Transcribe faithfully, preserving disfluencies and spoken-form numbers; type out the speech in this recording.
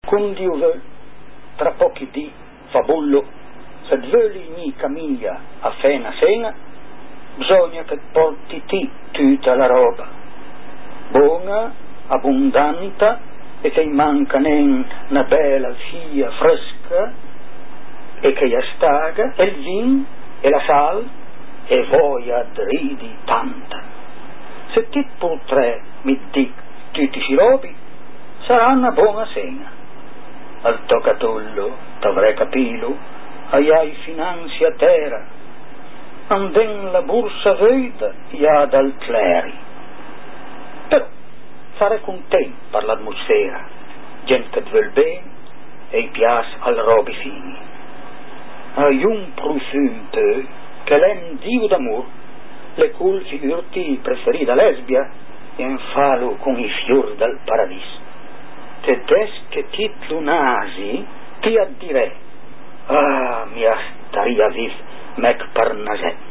con Dio vuol, tra pochi dì fa bullo, se voli ni camiglia a fena sena, bisogna che porti ti tutta la roba, buona, abbondante, e che manca nen una bella fia fresca, e che ya staga, e il vin, e la sal, e voglia ridi tanta. Se ti potrei mi dic tutti i robi, sarà una buona cena. Al toccatullo t'avrei capito, hai finanzi a terra, anden la borsa veda ya dal cleri. Però sarei contento per l'atmosfera, gente che vuol bene e i piace al robi fini. Hai un profumo che l'è dio d'amor, le cui figurti preferita lesbia, in falo con i fior del paradiso. Tedesche titlu nasi ti addirei, ah, mi staria viv mec per naset.